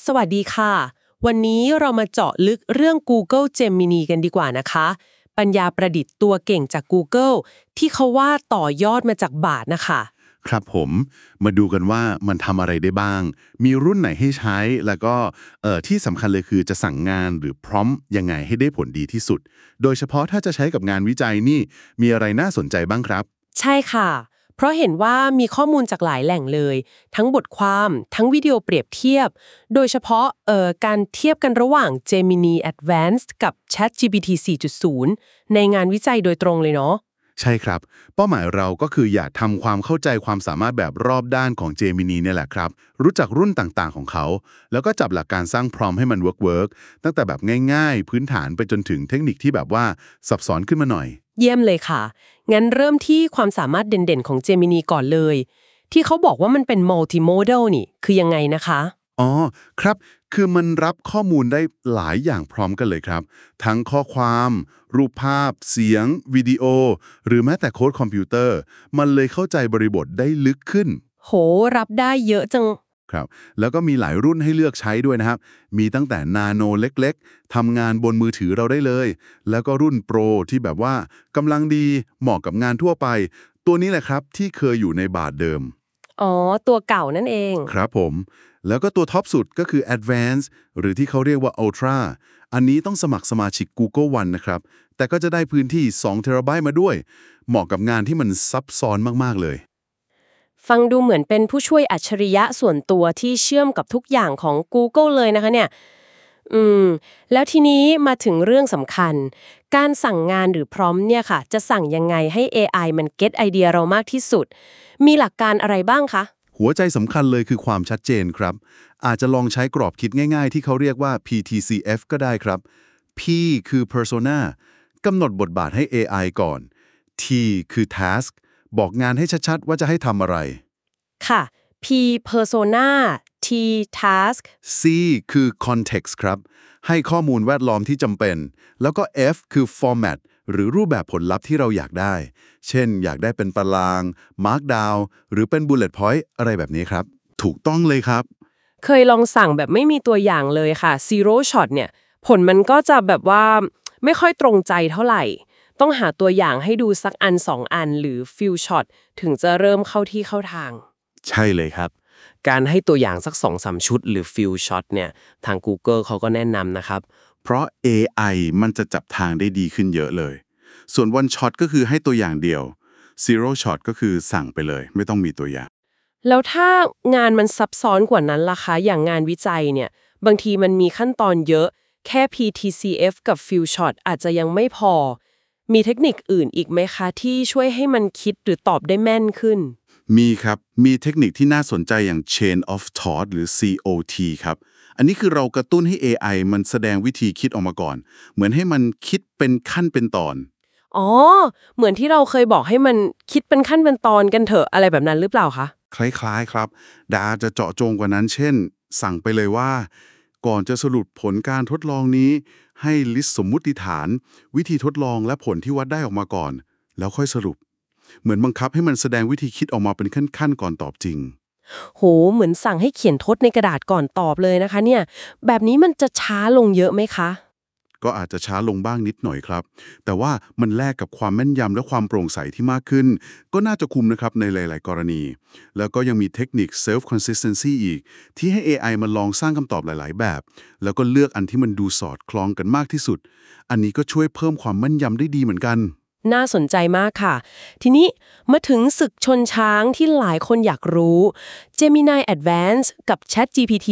สวัสดีค่ะวันนี้เรามาเจาะลึกเรื่อง Google Gemini กันดีกว่านะคะปัญญาประดิษฐ์ตัวเก่งจาก Google ที่เขาว่าต่อยอดมาจากบาทนะคะครับผมมาดูกันว่ามันทำอะไรได้บ้าง มีรุ่นไหนให้ใช้แล้วก็ที่สำคัญเลยคือจะสั่งงานหรือพร้อมยังไงให้ได้ผลดีที่สุด โดยเฉพาะถ้าจะใช้กับงานวิจัยนี่มีอะไรน่าสนใจบ้างครับใช่ค่ะเพราะเห็นว่ามีข้อมูลจากหลายแหล่งเลยทั้งบทความทั้งวิดีโอเปรียบเทียบโดยเฉพาะการเทียบกันระหว่าง Gemini Advanced กับ ChatGPT 4.0 ในงานวิจัยโดยตรงเลยเนาะใช่ครับเป้าหมายเราก็คืออยากทำความเข้าใจความสามารถแบบรอบด้านของ Gemini เนี่ยแหละครับรู้จักรุ่นต่างๆของเขาแล้วก็จับหลักการสร้างพรอมให้มันเวิร์กตั้งแต่แบบง่ายๆพื้นฐานไปจนถึงเทคนิคที่แบบว่าซับซ้อนขึ้นมาหน่อยเยี่ยมเลยค่ะ งั้นเริ่มที่ความสามารถเด่นๆของ Gemini ก่อนเลย ที่เขาบอกว่ามันเป็น multimodal นี่ คือยังไงนะคะอ๋อครับคือมันรับข้อมูลได้หลายอย่างพร้อมกันเลยครับทั้งข้อความรูปภาพเสียงวิดีโอหรือแม้แต่โค้ดคอมพิวเตอร์มันเลยเข้าใจบริบทได้ลึกขึ้นโห รับได้เยอะจังครับแล้วก็มีหลายรุ่นให้เลือกใช้ด้วยนะครับมีตั้งแต่นาโนเล็กๆทำงานบนมือถือเราได้เลยแล้วก็รุ่นโปรที่แบบว่ากำลังดีเหมาะกับงานทั่วไปตัวนี้แหละครับที่เคยอยู่ในบาทเดิมอ๋อ ตัวเก่านั่นเองครับผมแล้วก็ตัวท็อปสุดก็คือ Advanced หรือที่เขาเรียกว่า Ultra อันนี้ต้องสมัครสมาชิก Google One นะครับแต่ก็จะได้พื้นที่2 TB มาด้วยเหมาะกับงานที่มันซับซ้อนมากๆเลยฟังดูเหมือนเป็นผู้ช่วยอัจฉริยะส่วนตัวที่เชื่อมกับทุกอย่างของ Google เลยนะคะเนี่ย อืม แล้วทีนี้มาถึงเรื่องสำคัญ การสั่งงานหรือพร้อมเนี่ยค่ะ จะสั่งยังไงให้ AI มันเก็ตไอเดียเรามากที่สุด มีหลักการอะไรบ้างคะหัวใจสำคัญเลยคือความชัดเจนครับอาจจะลองใช้กรอบคิดง่ายๆที่เขาเรียกว่า PTCF ก็ได้ครับ P คือ Persona กำหนดบทบาทให้ AI ก่อน T คือ Task บอกงานให้ชัดๆว่าจะให้ทำอะไรค่ะ P persona T task C คือ context ครับ ให้ข้อมูลแวดล้อมที่จำเป็น แล้วก็ F คือ format หรือรูปแบบผลลัพธ์ที่เราอยากได้ เช่น อยากได้เป็นตาราง markdown หรือเป็น bullet point อะไรแบบนี้ครับ ถูกต้องเลยครับเคยลองสั่งแบบไม่มีตัวอย่างเลยค่ะ zero shot เนี่ยผลมันก็จะแบบว่าไม่ค่อยตรงใจเท่าไหร่ ต้องหาตัวอย่างให้ดูสักอันสองอันหรือ few shot ถึงจะเริ่มเข้าที่เข้าทางใช่เลยครับ การให้ตัวอย่างสัก2-3ชุดหรือ few shot เนี่ยทาง Google เขาก็แนะนำนะครับเพราะ AI มันจะจับทางได้ดีขึ้นเยอะเลย ส่วน one shot ก็คือให้ตัวอย่างเดียว zero shot ก็คือสั่งไปเลย ไม่ต้องมีตัวอย่างแล้วถ้างานมันซับซ้อนกว่านั้นล่ะคะอย่างงานวิจัยเนี่ยบางทีมันมีขั้นตอนเยอะแค่ PTCF กับ few shot อาจจะยังไม่พอ มีเทคนิคอื่นอีกไหมคะที่ช่วยให้มันคิดหรือตอบได้แม่นขึ้นมีครับ มีเทคนิคที่น่าสนใจอย่าง Chain of Thought หรือ COT ครับ อันนี้คือเรากระตุ้นให้ AI มันแสดงวิธีคิดออกมาก่อน เหมือนให้มันคิดเป็นขั้นเป็นตอนอ๋อ เหมือนที่เราเคยบอกให้มันคิดเป็นขั้นเป็นตอนกันเถอะอะไรแบบนั้นหรือเปล่าคะคล้ายๆครับ ดาจะเจาะจงกว่านั้น เช่น สั่งไปเลยว่า ก่อนจะสรุปผลการทดลองนี้ ให้ลิสต์สมมุติฐาน วิธีทดลองและผลที่วัดได้ออกมาก่อน แล้วค่อยสรุป เหมือนบังคับให้มันแสดงวิธีคิดออกมาเป็นขั้นๆก่อนตอบจริงโห เหมือนสั่งให้เขียนทดในกระดาษก่อนตอบเลยนะคะเนี่ยแบบนี้มันจะช้าลงเยอะไหมคะก็อาจจะช้าลงบ้างนิดหน่อยครับ แต่ว่ามันแลกกับความแม่นยำและความโปร่งใสที่มากขึ้น ก็น่าจะคุมนะครับในหลายๆ กรณี แล้วก็ยังมีเทคนิค self consistency อีก ที่ให้ AI มันลองสร้างคำตอบหลายๆ แบบ แล้วก็เลือกอันที่มันดูสอดคล้องกันมากที่สุด อันนี้ก็ช่วยเพิ่มความแม่นยำได้ดีเหมือนกันน่าสนใจมากค่ะ ทีนี้มาถึงศึกชนช้างที่หลายคนอยากรู้ Gemini Advanced กับ ChatGPT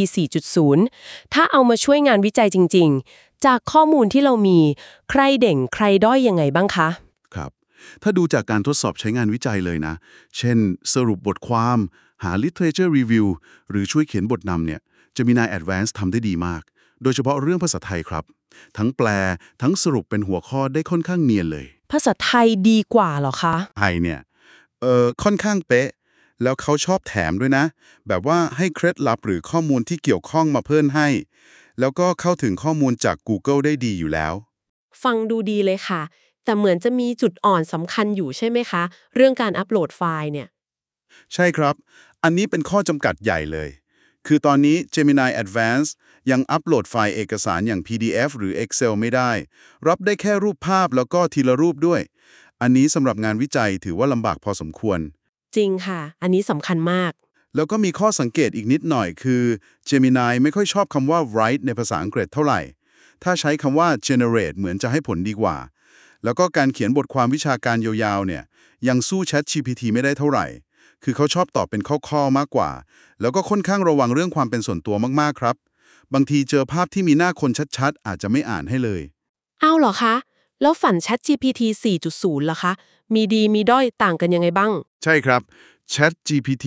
4.0 ถ้าเอามาช่วยงานวิจัยจริงๆ จากข้อมูลที่เรามีใครเด่งใครด้อยยังไงบ้างคะครับ ถ้าดูจากการทดสอบใช้งานวิจัยเลยนะ เช่น สรุปบทความ หา literature review หรือช่วยเขียนบทนำเนี่ย Gemini Advanced ทำได้ดีมาก โดยเฉพาะเรื่องภาษาไทยครับ ทั้งแปล ทั้งสรุปเป็นหัวข้อได้ค่อนข้างเนียนเลยภาษาไทยดีกว่าเหรอคะไทยเนี่ยค่อนข้างเป๊ะ แล้วเขาชอบแถมด้วยนะ แบบว่าให้เคล็ดลับหรือข้อมูลที่เกี่ยวข้องมาเพิ่มให้ แล้วก็เข้าถึงข้อมูลจาก Google ได้ดีอยู่แล้วฟังดูดีเลยค่ะ แต่เหมือนจะมีจุดอ่อนสำคัญอยู่ใช่ไหมคะ เรื่องการอัปโหลดไฟล์เนี่ยใช่ครับ อันนี้เป็นข้อจำกัดใหญ่เลยคือตอนนี้ Gemini Advanced ยังอัปโหลดไฟล์เอกสารอย่าง PDF หรือ Excel ไม่ได้ รับได้แค่รูปภาพแล้วก็ทีละรูปด้วย อันนี้สำหรับงานวิจัยถือว่าลำบากพอสมควรจริงค่ะ อันนี้สำคัญมากแล้วก็มีข้อสังเกตอีกนิดหน่อยคือ Gemini ไม่ค่อยชอบคำว่า write ในภาษาอังกฤษเท่าไหร่ ถ้าใช้คำว่า generate เหมือนจะให้ผลดีกว่า แล้วก็การเขียนบทความวิชาการยาวๆเนี่ยยังสู้ ChatGPT ไม่ได้เท่าไหร่ คือเขาชอบตอบเป็นข้อๆมากกว่า แล้วก็ค่อนข้างระวังเรื่องความเป็นส่วนตัวมากๆครับ บางทีเจอภาพที่มีหน้าคนชัดๆอาจจะไม่อ่านให้เลยอ้าวเหรอคะ แล้วฝัน ChatGPT 4.0 ล่ะคะ มีดีมีด้อยต่างกันยังไงบ้างใช่ครับ ChatGPT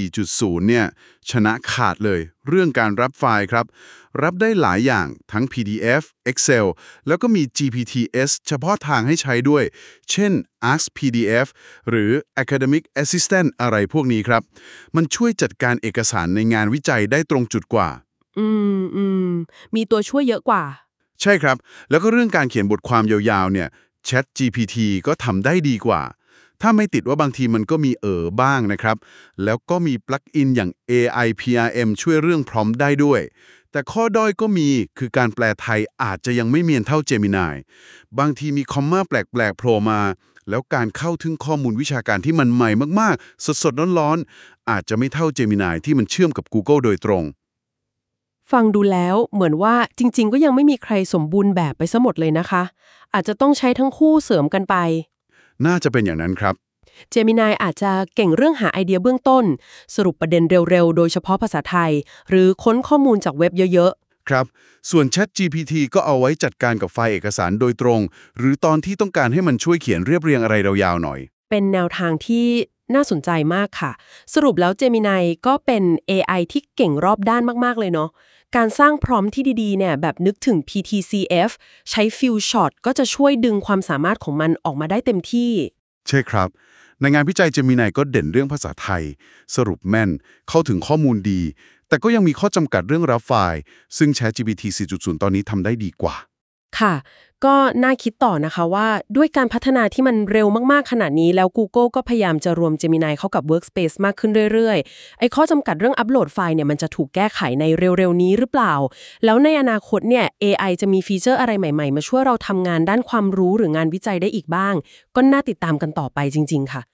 4.0 เนี่ยชนะขาดเลยเรื่องการรับไฟล์ครับ รับได้หลายอย่างทั้ง PDF Excel แล้วก็มี GPTs เฉพาะทางให้ใช้ด้วย เช่น Ask PDF หรือ Academic Assistant อะไรพวกนี้ครับ มันช่วยจัดการเอกสารในงานวิจัยได้ตรงจุดกว่าอืม มีตัวช่วยเยอะกว่าใช่ครับ แล้วก็เรื่องการเขียนบทความยาวๆเนี่ย ChatGPT ก็ทำได้ดีกว่า ถ้าไม่ติดว่าบางทีมันก็มีบ้างนะครับ แล้วก็มีปลั๊กอินอย่าง AI PRM ช่วยเรื่องพร้อมได้ด้วย แต่ข้อด้อยก็มีคือการแปลไทยอาจจะยังไม่เนียนเท่า Gemini บางทีมีคอมมาแปลกๆโผล่มา แล้วการเข้าถึงข้อมูลวิชาการที่มันใหม่มากๆ สดๆร้อนๆอาจจะไม่เท่า Gemini ที่มันเชื่อมกับ Google โดยตรงฟังดูแล้วเหมือนว่าจริงๆก็ยังไม่มีใครสมบูรณ์แบบไปซะหมดเลยนะคะ อาจจะต้องใช้ทั้งคู่เสริมกันไปน่าจะเป็นอย่างนั้นครับ Gemini อาจจะเก่งเรื่องหาไอเดียเบื้องต้น สรุปประเด็นเร็วๆ โดยเฉพาะภาษาไทย หรือค้นข้อมูลจากเว็บเยอะครับ ส่วน ChatGPT ก็เอาไว้จัดการกับไฟล์เอกสารโดยตรง หรือตอนที่ต้องการให้มันช่วยเขียนเรียบเรียงอะไรยาวๆหน่อยๆ เป็นแนวทางที่น่าสนใจมากค่ะ สรุปแล้ว Gemini ก็เป็น AI ที่เก่งรอบด้านมากๆเลยเนาะ การสร้างพร้อมที่ดีๆ เนี่ยแบบนึกถึง PTCF ใช้ Few Shot ก็จะช่วยดึงความสามารถของมันออกมาได้เต็มที่ใช่ครับ ในงานวิจัย Gemini ก็เด่นเรื่องภาษาไทย สรุปแม่น เข้าถึงข้อมูลดี แต่ก็ยังมีข้อจำกัดเรื่องรับไฟล์ ซึ่ง ChatGPT 4.0 ตอนนี้ทำได้ดีกว่าค่ะ ก็น่าคิดต่อนะคะว่าด้วยการพัฒนาที่มันเร็วมากๆขนาดนี้แล้ว Google ก็พยายามจะรวม Gemini เข้ากับ Workspace มากขึ้นเรื่อยๆ ไอ้ข้อจำกัดเรื่องอัปโหลดไฟล์เนี่ยมันจะถูกแก้ไขในเร็วๆนี้หรือเปล่า แล้วในอนาคตเนี่ย AI จะมีฟีเจอร์อะไรใหม่ๆ มาช่วยเราทำงานด้านความรู้หรืองานวิจัยได้อีกบ้าง ก็น่าติดตามกันต่อไปจริงๆค่ะ